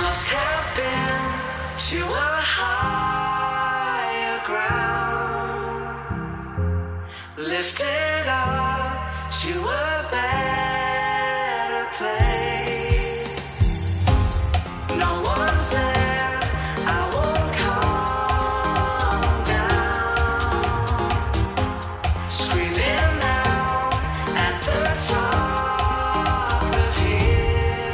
must have been to a higher ground, lifted up to a better place. No one's there, I won't calm down, screaming out at the top of here.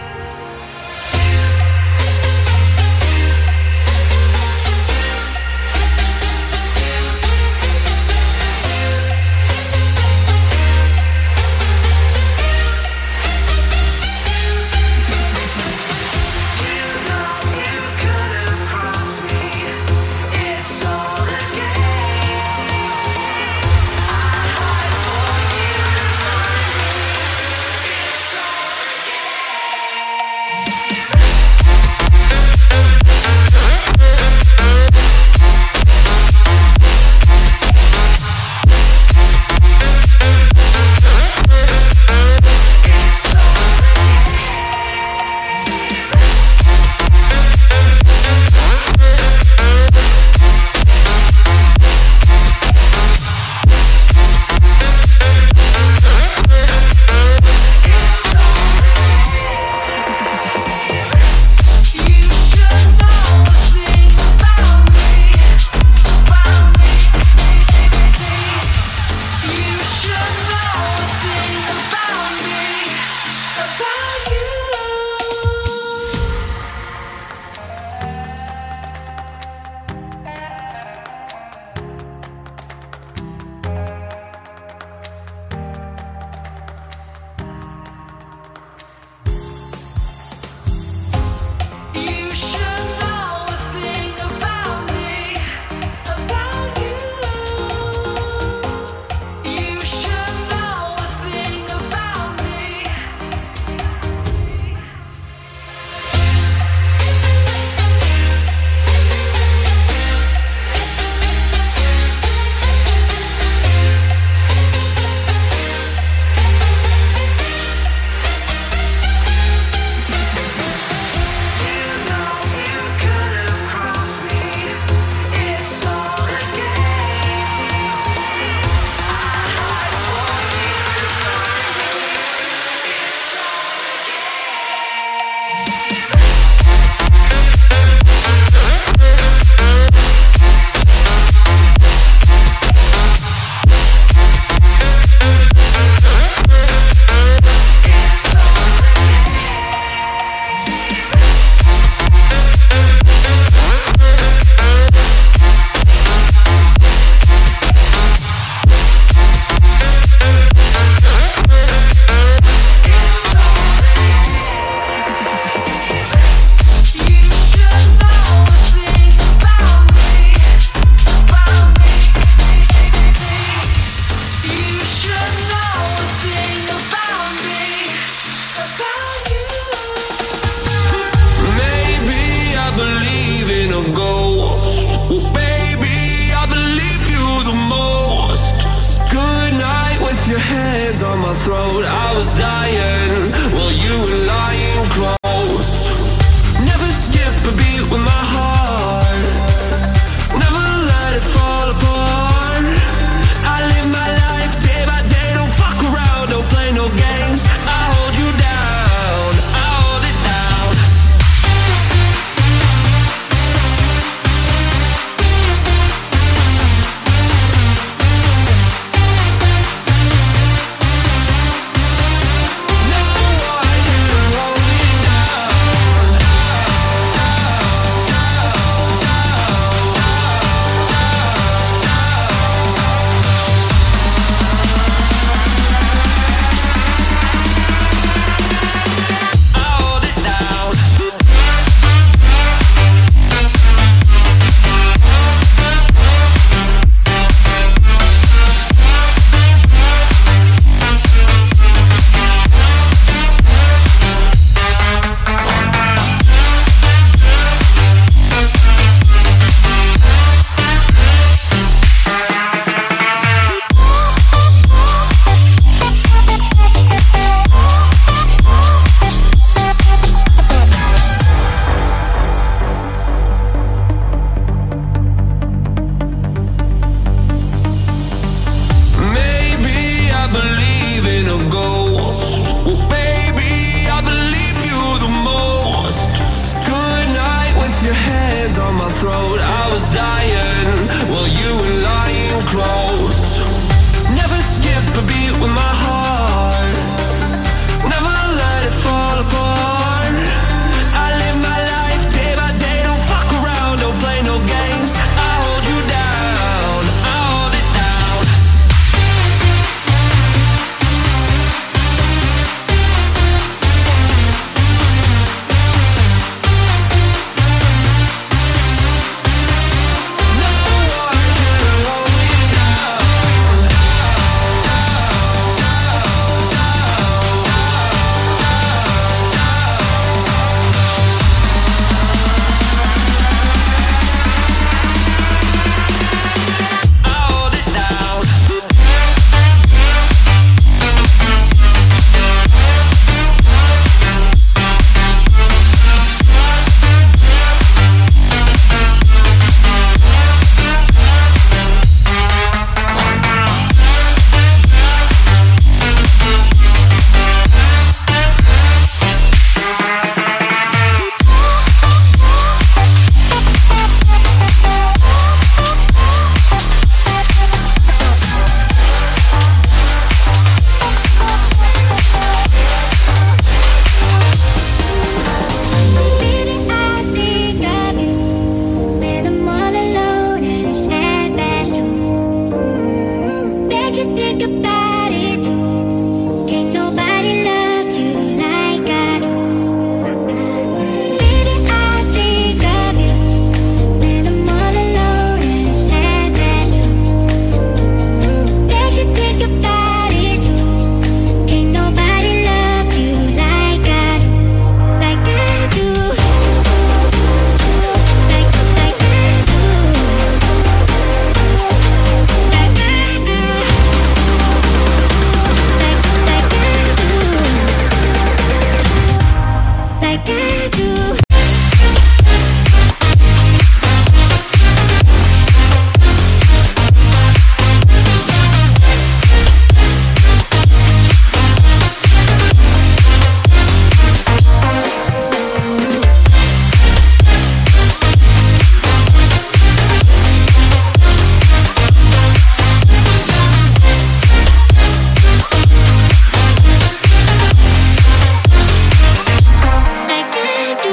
throat, I was dying while you were lying close. Never skip a beat with my heart, never let it fall apart. I live my life day by day, don't fuck around, don't play no games. I hold you down, I hold it down. No one with my heart. Never let it fall apart. I live my life day by day. Don't fuck around, don't play no games. I hold you down, I hold it down. Like I do.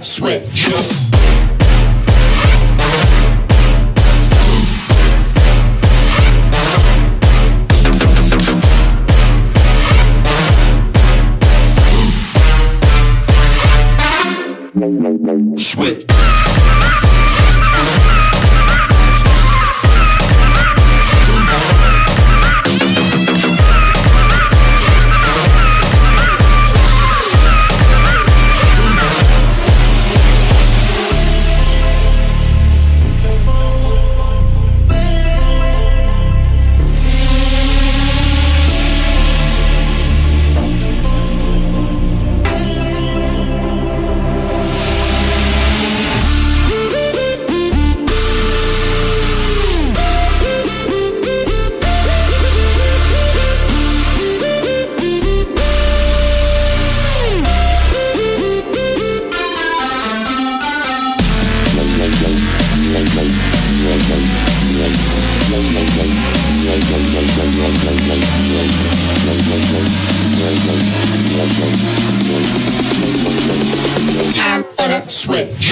switch. Switch. Time for the switch.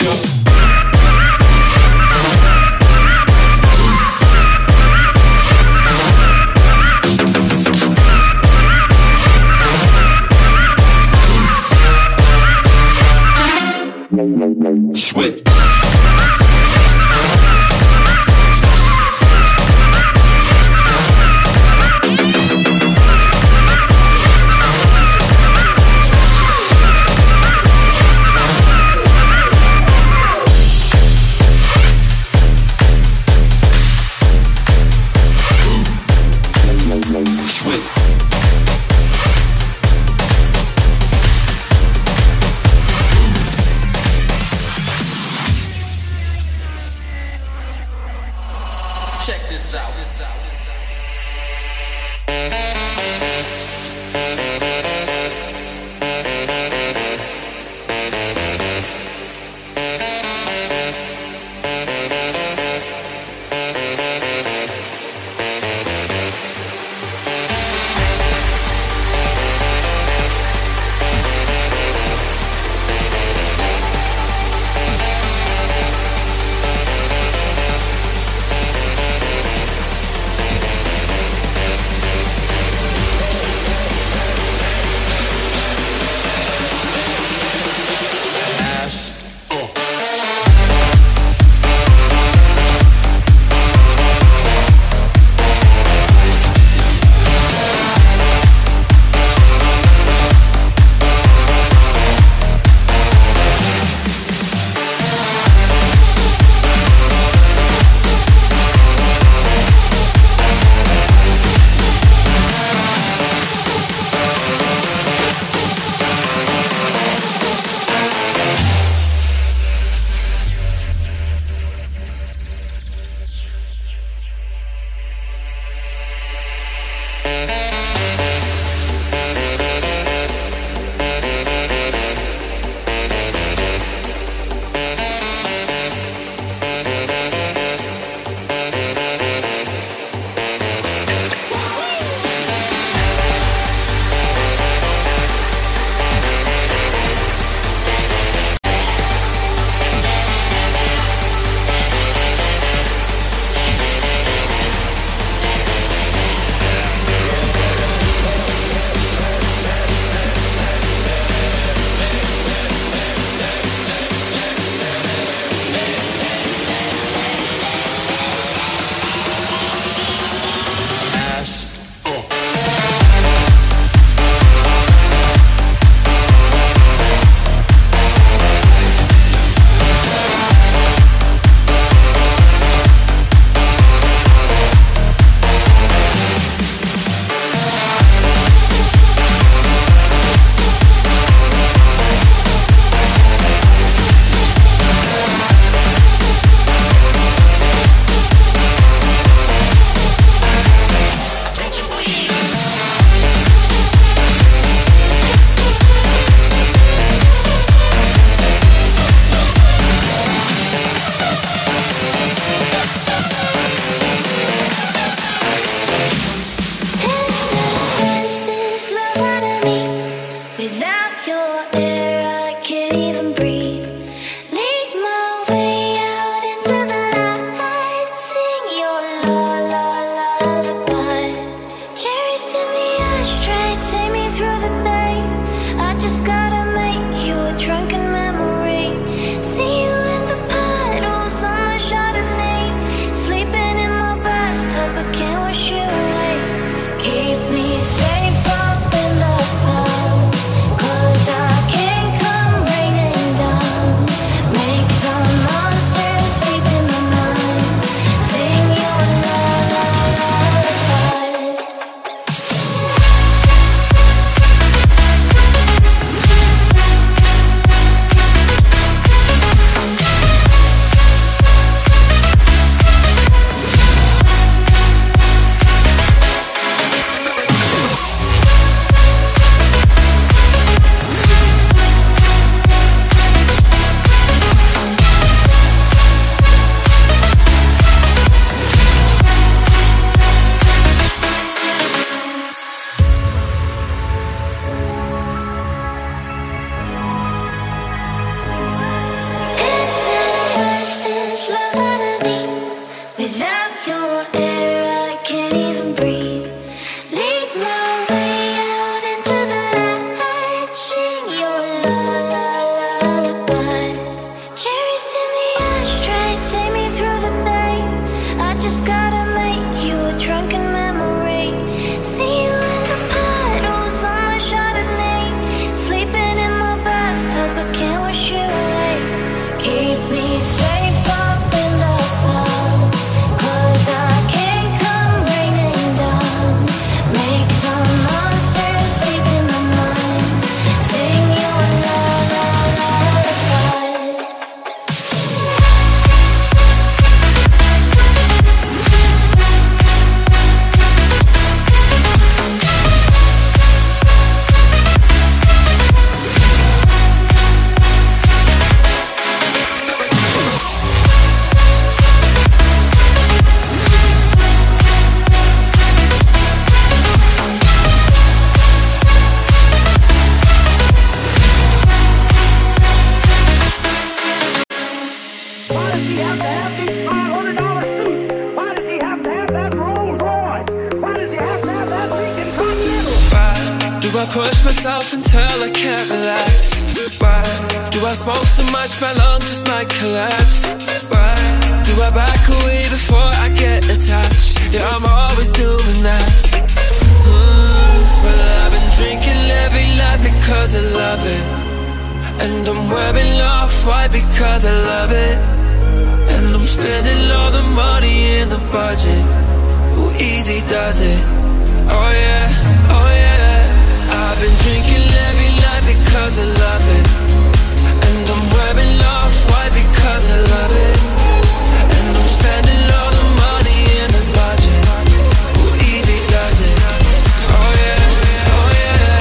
Switch. Check this out. through the day. I just gotta make you a drunken memory. See you in the puddles on my Chardonnay, sleeping in my bathtub but can't wash you away. Keep me safe up in the clouds, 'cause I can't come raining down. Make the monsters sleep in my mind. Sing your lullaby. Hypnotized this love out of me. Without your air, I can't even breathe. Lead my way out into the light. Sing your lullaby. Cherries in the ashtray, take me through the day. I just gotta make you a drunken memory. See you in the puddles on my Chardonnay, sleeping in my bathtub but can't wash you away. Keep me safe up in the clouds, 'cause I can't come raining down. Make the monsters sleep in my mind. Sing your lullaby. Why does he have to have these $500 suits? Why does he have to have that Rolls Royce? Why does he have to have that Lincoln Continental? Why do I push myself until I can't relax? Why do I smoke so much my lungs just might collapse? Why do I back away before I get attached? Yeah, I'm always doing that. Well, I've been drinking every night because I love it, and I'm wearing off-white because I love it, and I'm spending all the money in the budget. Who easy does it? Oh yeah, oh yeah. I've been drinking every night because I love it, and I'm wearing off-white because I love it, and I'm spending all the money in the budget. Who easy does it? Oh yeah, oh yeah.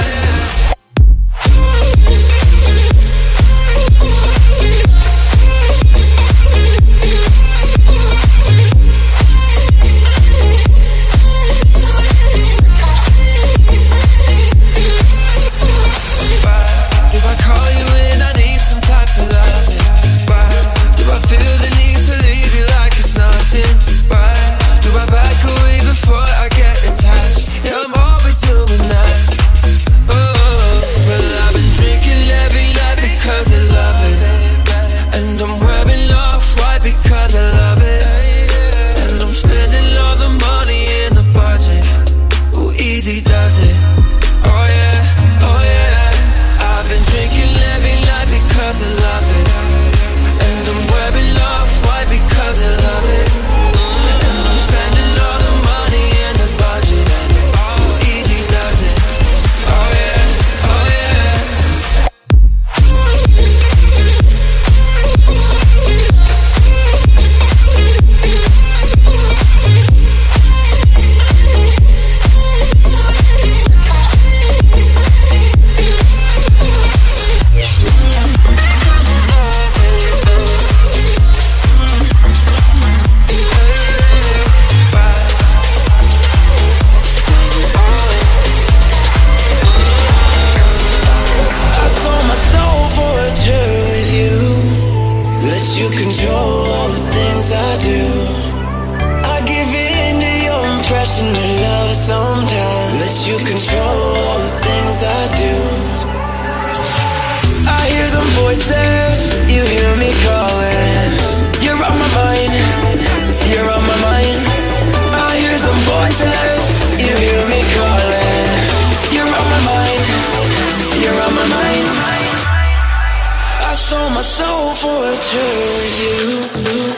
soul for a tour with you.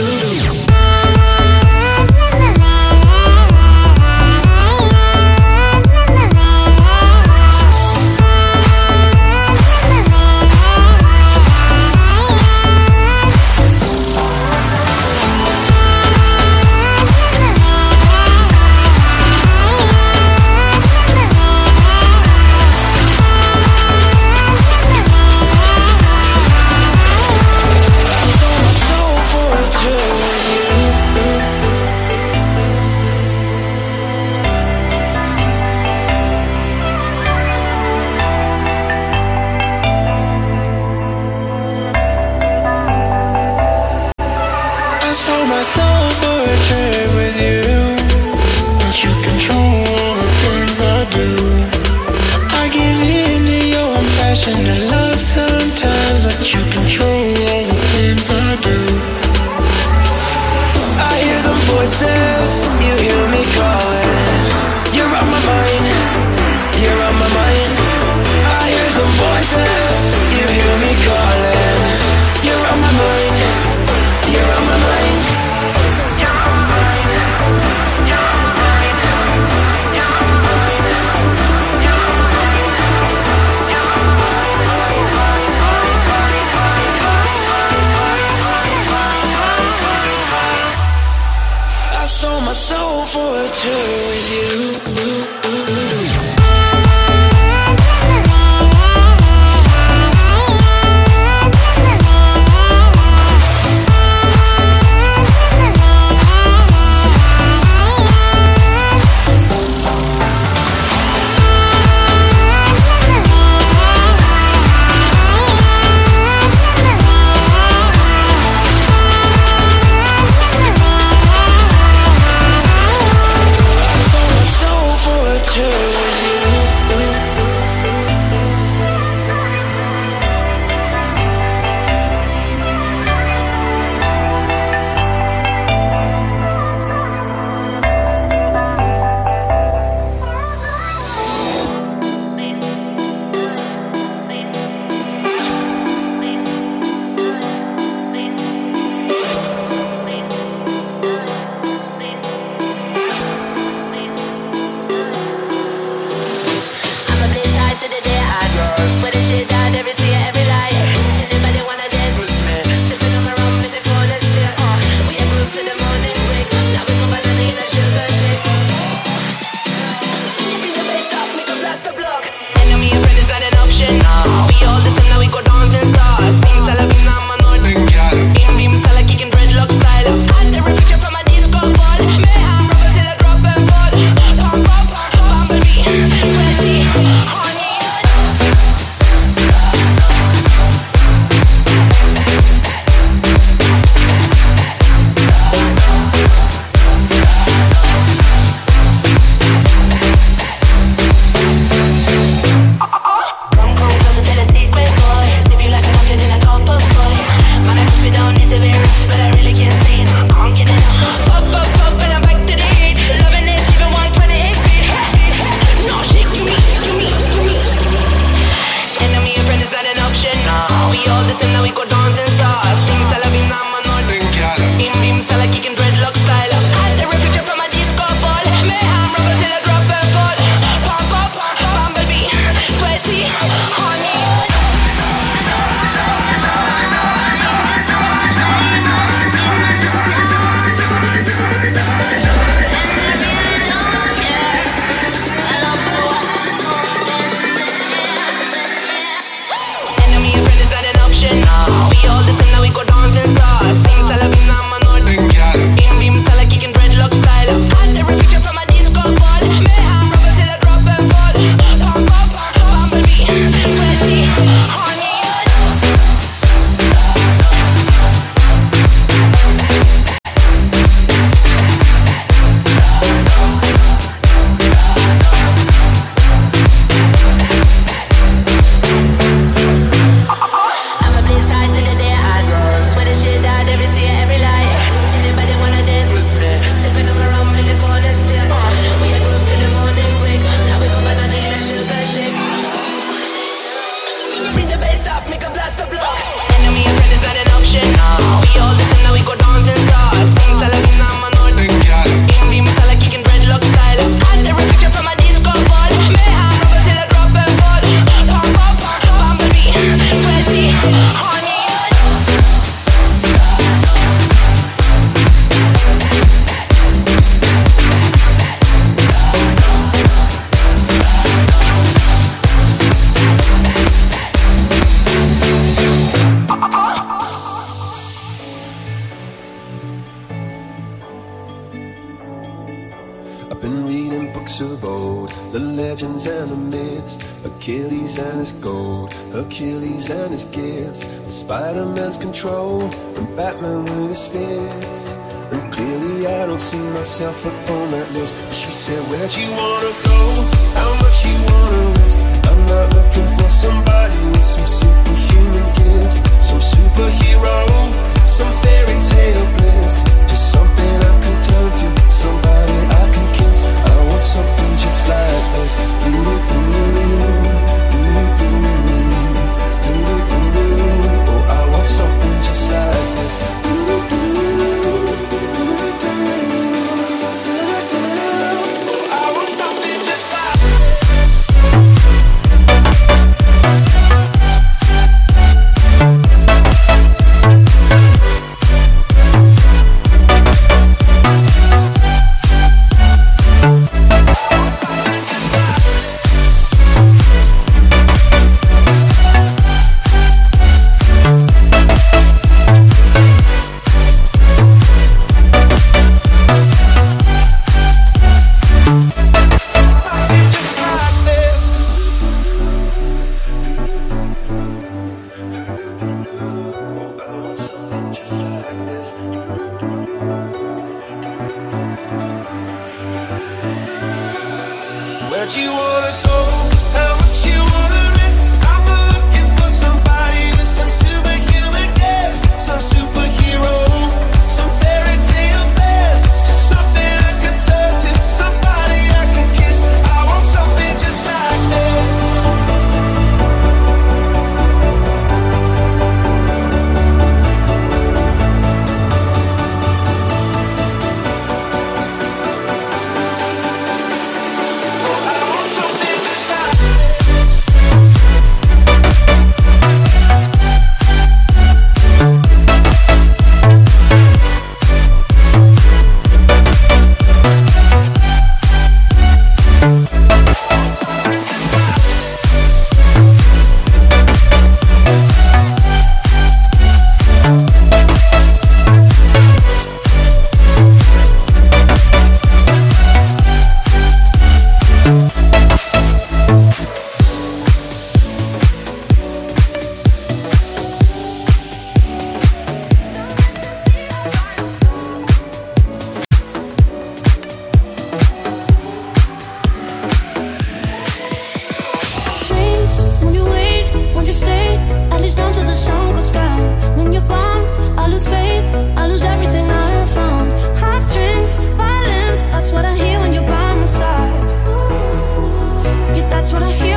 And love sometimes lets you control all the things I do. I hear the voices, you hear me calling. You're on my mind, you're on my mind. I hear the voices, you hear me calling. You're on my mind, you're on my mind. You're on my mind, you're on my mind. You're on my mind, you're on my mind. You're on my mind. legends and the myths, Achilles and his gold, Achilles and his gifts, Spider-Man's control, and Batman with his fists. And clearly I don't see myself upon that list. She said, where'd you wanna go? How much you wanna risk? I'm not looking for somebody with some superhuman gifts, some superhero, some fairy tale bliss. Just something I can turn to, somebody I can kiss. I want something just like this. Oh, I want something just like this. Where'd you wanna go? How much you wanna risk? I'm not looking for somebody with some superhuman gifts, some superhero, some fairy tale bliss. Just something I can turn to, somebody I can kiss. I want something just like this. That's what I hear